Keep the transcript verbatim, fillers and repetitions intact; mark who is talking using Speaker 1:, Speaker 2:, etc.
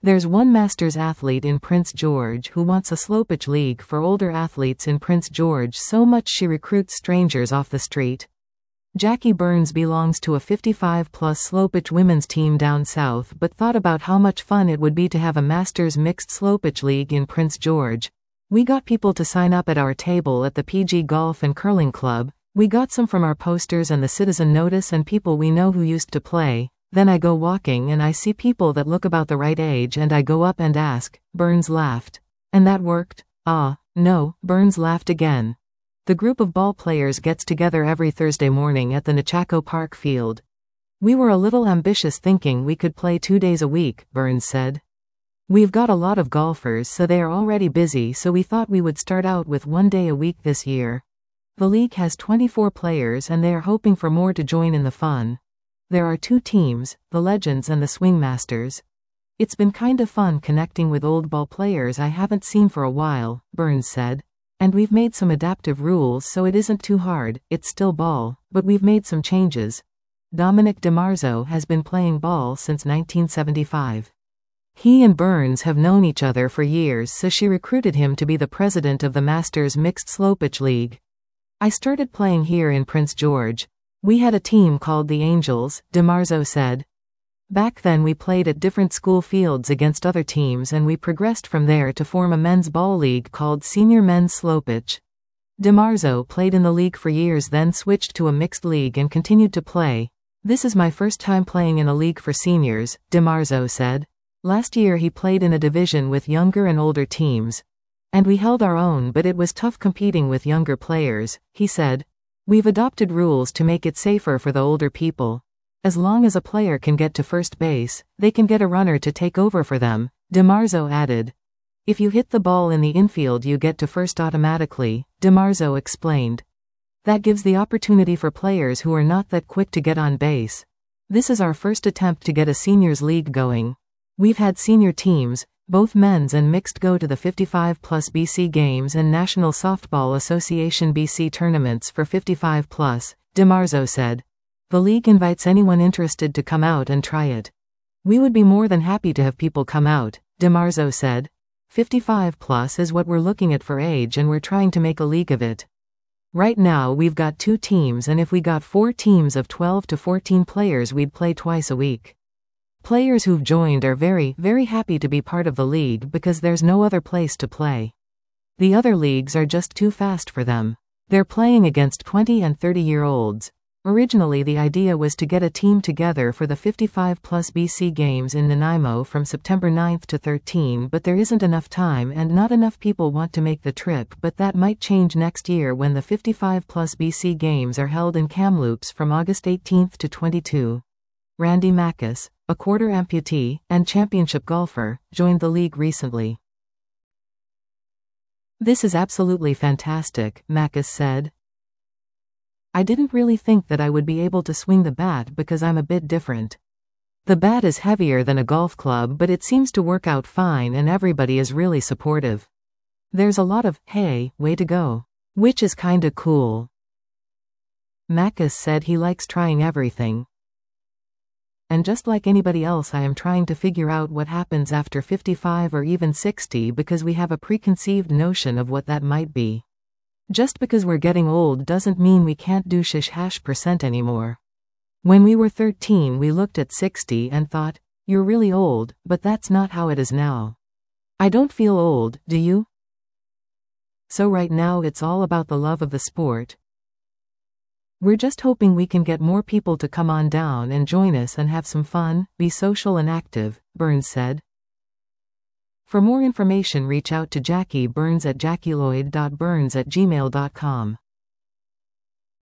Speaker 1: There's one Masters athlete in Prince George who wants a slopage league for older athletes in Prince George so much she recruits strangers off the street. Jackie Burns belongs to a fifty-five plus slopage women's team down south but thought about how much fun it would be to have a Masters mixed slopage league in Prince George. We got people to sign up at our table at the P G Golf and Curling Club. We got some from our posters and the Citizen Notice and people we know who used to play. Then I go walking and I see people that look about the right age and I go up and ask." Burns laughed. "And that worked?" "Ah, no," Burns laughed again. "The group of ball players gets together every Thursday morning at the Nechako Park field. We were a little ambitious thinking we could play two days a week," Burns said. "We've got a lot of golfers so they are already busy so we thought we would start out with one day a week this year. The league has twenty-four players and they are hoping for more to join in the fun. There are two teams, the Legends and the Swing Masters. It's been kind of fun connecting with old ball players I haven't seen for a while," Burns said. "And we've made some adaptive rules so it isn't too hard, it's still ball, but we've made some changes. Dominic DiMarzo has been playing ball since nineteen seventy-five. He and Burns have known each other for years so she recruited him to be the president of the Masters Mixed Slopage League. I started playing here in Prince George. We had a team called the Angels," DiMarzo said. "Back then we played at different school fields against other teams and we progressed from there to form a men's ball league called Senior Men's Slopage. DiMarzo played in the league for years then switched to a mixed league and continued to play. This is my first time playing in a league for seniors," DiMarzo said. "Last year he played in a division with younger and older teams. And we held our own but it was tough competing with younger players," he said. "We've adopted rules to make it safer for the older people. As long as a player can get to first base, they can get a runner to take over for them," DiMarzo added. "If you hit the ball in the infield you get to first automatically," DiMarzo explained. "That gives the opportunity for players who are not that quick to get on base. This is our first attempt to get a seniors league going. We've had senior teams, both men's and mixed, go to the fifty-five plus B C games and National Softball Association B C tournaments for fifty-five plus, DiMarzo said. "The league invites anyone interested to come out and try it. We would be more than happy to have people come out," DiMarzo said. fifty-five plus is what we're looking at for age and we're trying to make a league of it. Right now we've got two teams and if we got four teams of twelve to fourteen players we'd play twice a week. Players who've joined are very, very happy to be part of the league because there's no other place to play. The other leagues are just too fast for them. They're playing against twenty and thirty year olds. Originally the idea was to get a team together for the fifty-five plus B C games in Nanaimo from September ninth to thirteenth but there isn't enough time and not enough people want to make the trip but that might change next year when the fifty-five plus B C games are held in Kamloops from August eighteenth to twenty-second. Randy Mackes, a quarter amputee and championship golfer, joined the league recently. "This is absolutely fantastic," Mackes said. "I didn't really think that I would be able to swing the bat because I'm a bit different. The bat is heavier than a golf club but it seems to work out fine and everybody is really supportive. There's a lot of, 'hey, way to go,' which is kinda cool." Mackes said he likes trying everything. "And just like anybody else I am trying to figure out what happens after fifty-five or even sixty because we have a preconceived notion of what that might be. Just because we're getting old doesn't mean we can't do shish hash percent anymore. When we were thirteen we looked at sixty and thought, you're really old, but that's not how it is now. I don't feel old, do you? So right now it's all about the love of the sport. We're just hoping we can get more people to come on down and join us and have some fun, be social and active," Burns said. For more information reach out to Jackie Burns at jackie lloyd dot burns at gmail dot com.